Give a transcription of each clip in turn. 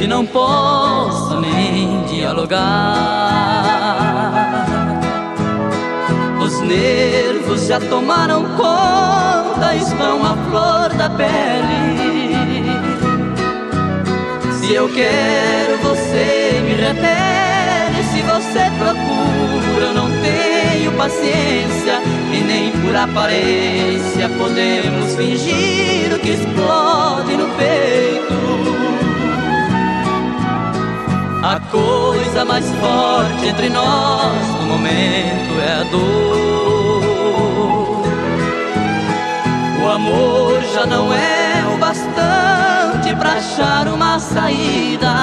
gente não possa nem dialogar. Os nervos já tomaram conta, estão à flor da pele. Se eu quero, você me repele. Se você procura, eu não tenho paciência. E nem por aparência podemos fingir o que explode no peito. A coisa mais forte entre nós no momento é a dor. O amor já não é o bastante pra achar uma saída.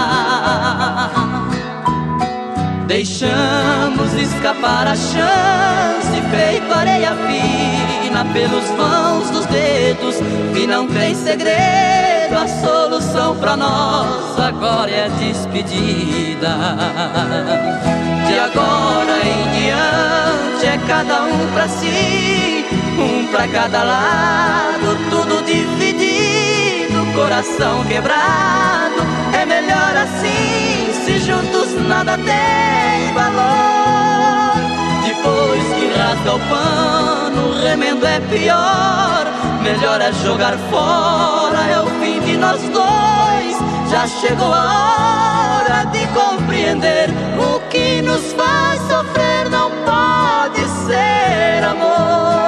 Deixamos escapar a chance, feito areia fina pelos vãos dos dedos. E não tem segredo, a solução pra nós agora é a despedida. De agora em diante é cada um pra si, um pra cada lado, tudo dividido, coração quebrado. É melhor assim, se juntos nada tem valor. Depois que rasga o pano, o remendo é pior. Melhor é jogar fora, é o fim de nós dois. Já chegou a hora de compreender: o que nos faz sofrer não pode ser amor.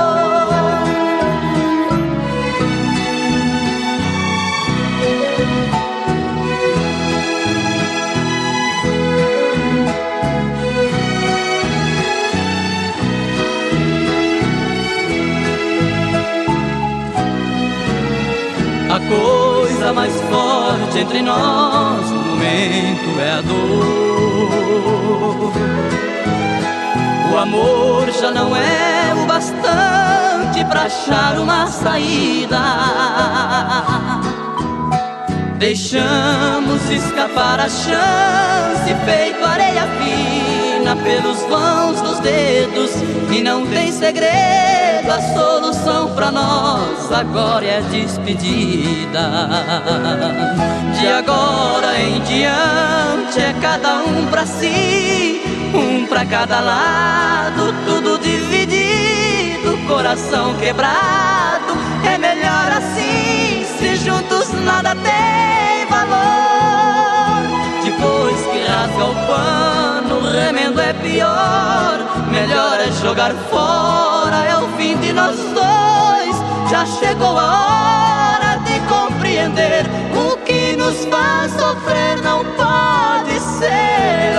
A coisa mais forte entre nós no momento é a dor. O amor já não é o bastante pra achar uma saída. Deixamos escapar a chance, feito areia fina pelos vãos dos dedos. E não tem segredo, a solução pra nós agora é a despedida. De agora em diante é cada um pra si, um pra cada lado, tudo dividido, coração quebrado. É melhor assim, se juntos nada tem valor. Depois que rasga o pano, o remendo é pior. Melhor é jogar fora, é o fim de nós dois. Já chegou a hora de compreender: o que nos faz sofrer não pode ser